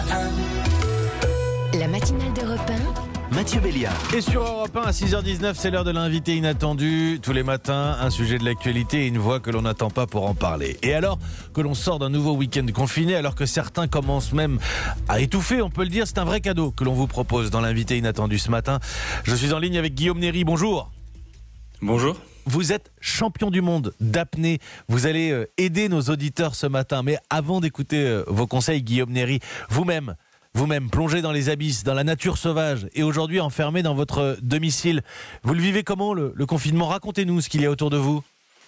La matinale d'Europe 1. Mathieu Béliard. Et sur Europe 1 à 6h19, c'est l'heure de l'invité inattendu. Tous les matins, un sujet de l'actualité et une voix que l'on n'attend pas pour en parler. Et alors que l'on sort d'un nouveau week-end confiné, alors que certains commencent même à étouffer, on peut le dire, c'est un vrai cadeau que l'on vous propose dans l'invité inattendu ce matin. Je suis en ligne avec Guillaume Néry, bonjour. Bonjour. Vous êtes champion du monde d'apnée. Vous allez aider nos auditeurs ce matin. Mais avant d'écouter vos conseils, Guillaume Néry, vous-même plongé dans les abysses, dans la nature sauvage et aujourd'hui enfermé dans votre domicile. Vous le vivez comment, le confinement ? Racontez-nous ce qu'il y a autour de vous.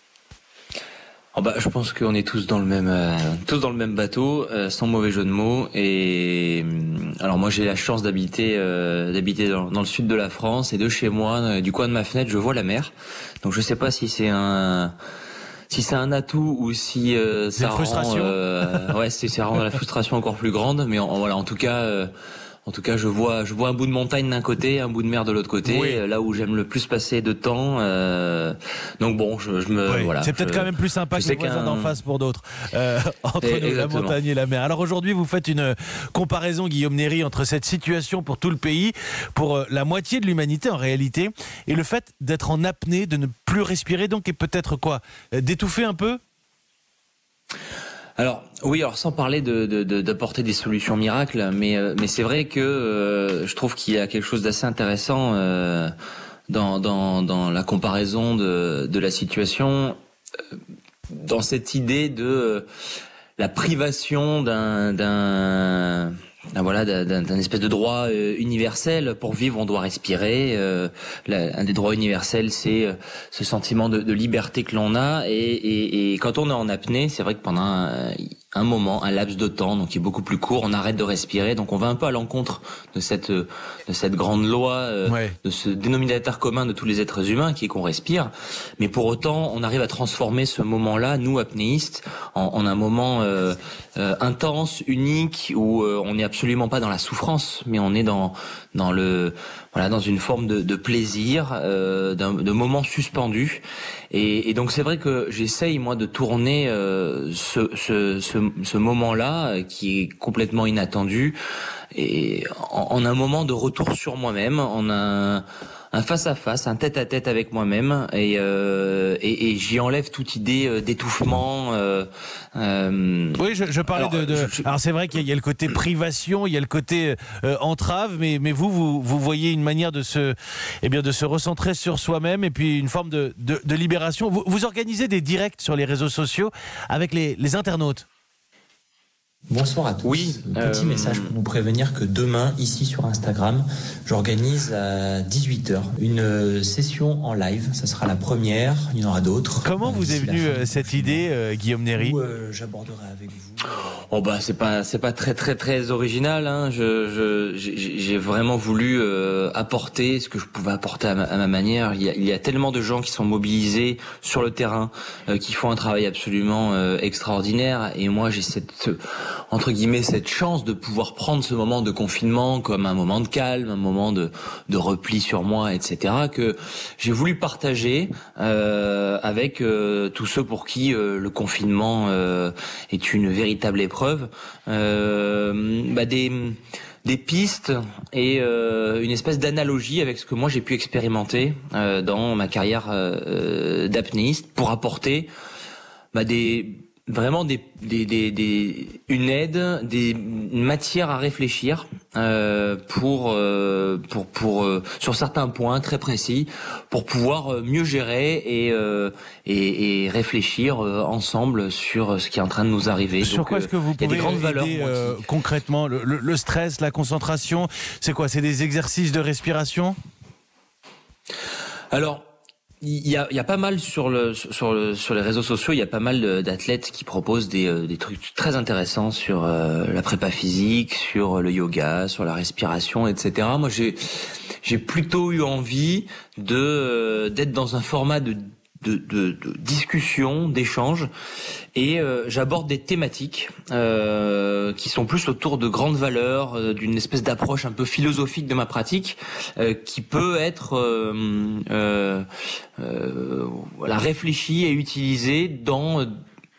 Je pense qu'on est tous dans le même bateau, sans mauvais jeu de mots. Et alors moi j'ai la chance d'habiter dans le sud de la France, et de chez moi, du coin de ma fenêtre, je vois la mer. Donc je sais pas si c'est un atout ou si ça rend ça rend la frustration encore plus grande. Mais en tout cas, je vois un bout de montagne d'un côté, un bout de mer de l'autre côté, oui. Là où j'aime le plus passer de temps. Donc bon, c'est peut-être quand même plus sympa que les voisins d'en face pour d'autres. Entre nous, la montagne et la mer. Alors aujourd'hui, vous faites une comparaison, Guillaume Néry, entre cette situation pour tout le pays, pour la moitié de l'humanité en réalité, et le fait d'être en apnée, de ne plus respirer, donc, et peut-être quoi ? D'étouffer un peu ? Alors sans parler d'apporter des solutions miracles, mais c'est vrai que je trouve qu'il y a quelque chose d'assez intéressant dans la comparaison de la situation, dans cette idée de la privation d'un espèce de droit universel. Pour vivre, on doit respirer. Un des droits universels, c'est ce sentiment de liberté que l'on a. Et quand on est en apnée, c'est vrai que pendant un moment, un laps de temps, donc qui est beaucoup plus court, on arrête de respirer. Donc on va un peu à l'encontre de cette grande loi, de ce dénominateur commun de tous les êtres humains, qui est qu'on respire. Mais pour autant, on arrive à transformer ce moment-là, nous apnéistes, en un moment intense, unique, où on n'est absolument pas dans la souffrance, mais on est dans une forme de plaisir, de moment suspendu. Et donc c'est vrai que j'essaye moi de tourner ce moment-là, qui est complètement inattendu, et en un moment de retour sur moi-même, en un face-à-face, un tête-à-tête avec moi-même, et j'y enlève toute idée d'étouffement. Oui, je parlais alors c'est vrai qu'il y a le côté privation, il y a le côté entrave, mais vous voyez une manière de se recentrer sur soi-même, et puis une forme de libération. Vous organisez des directs sur les réseaux sociaux avec les internautes. Bonsoir à tous. Oui, Petit message pour vous prévenir que demain, ici sur Instagram, j'organise à 18h une session en live. Ça sera la première, il y en aura d'autres. Comment vous est venue cette idée, Guillaume Néry ? J'aborderai avec vous. C'est pas très très très original, hein. J'ai vraiment voulu apporter ce que je pouvais apporter à ma manière. Il y a tellement de gens qui sont mobilisés sur le terrain, qui font un travail absolument extraordinaire, et moi j'ai entre guillemets cette chance de pouvoir prendre ce moment de confinement comme un moment de calme, un moment de repli sur moi, etc., que j'ai voulu partager avec tous ceux pour qui le confinement est une véritable épreuve, des pistes et une espèce d'analogie avec ce que moi j'ai pu expérimenter dans ma carrière d'apnéiste, pour apporter une aide, une matière à réfléchir pour sur certains points très précis, pour pouvoir mieux gérer et réfléchir ensemble sur ce qui est en train de nous arriver. Sur quoi est-ce que vous pouvez aider concrètement le stress, la concentration, c'est quoi ? C'est des exercices de respiration ? Alors, il y a pas mal sur les réseaux sociaux, il y a pas mal d'athlètes qui proposent des trucs très intéressants sur la prépa physique, sur le yoga, sur la respiration, etc. Moi, j'ai plutôt eu envie d'être dans un format de discussion, d'échange, et j'aborde des thématiques qui sont plus autour de grandes valeurs, d'une espèce d'approche un peu philosophique de ma pratique, qui peut être réfléchie et utilisée dans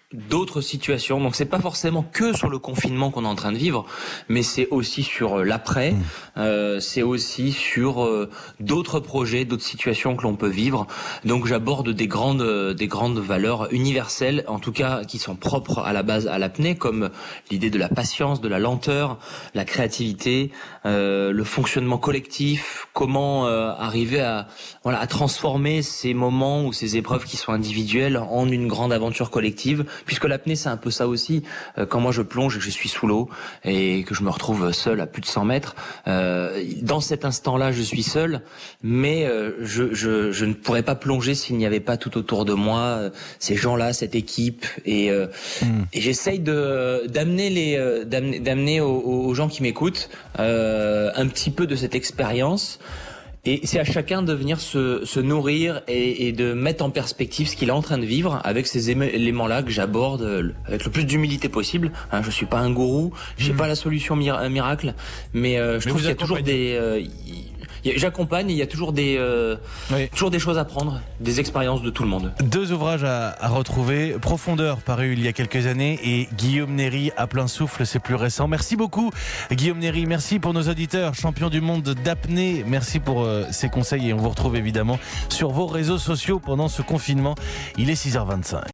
d'autres situations. Donc c'est pas forcément que sur le confinement qu'on est en train de vivre, mais c'est aussi sur l'après, c'est aussi sur d'autres projets, d'autres situations que l'on peut vivre. Donc j'aborde des grandes valeurs universelles, en tout cas qui sont propres à la base à l'apnée, comme l'idée de la patience, de la lenteur, la créativité, le fonctionnement collectif, comment arriver à transformer ces moments ou ces épreuves qui sont individuelles en une grande aventure collective. Puisque l'apnée, c'est un peu ça aussi. Quand moi je plonge et que je suis sous l'eau et que je me retrouve seul à plus de 100 mètres, dans cet instant-là, je suis seul, mais je ne pourrais pas plonger s'il n'y avait pas tout autour de moi ces gens-là, cette équipe, et j'essaye d'amener aux gens qui m'écoutent un petit peu de cette expérience. Et c'est à chacun de venir se nourrir et de mettre en perspective ce qu'il est en train de vivre avec ces éléments-là que j'aborde avec le plus d'humilité possible. Je suis pas un gourou, j'ai pas la solution miracle, mais je trouve qu'il y a toujours j'accompagne, il y a toujours des choses à prendre, des expériences de tout le monde. 2 ouvrages à retrouver, Profondeur, paru il y a quelques années, et Guillaume Néry, À plein souffle, c'est plus récent. Merci beaucoup Guillaume Néry, merci pour nos auditeurs, champion du monde d'apnée, merci pour ces conseils, et on vous retrouve évidemment sur vos réseaux sociaux pendant ce confinement. Il est 6h25.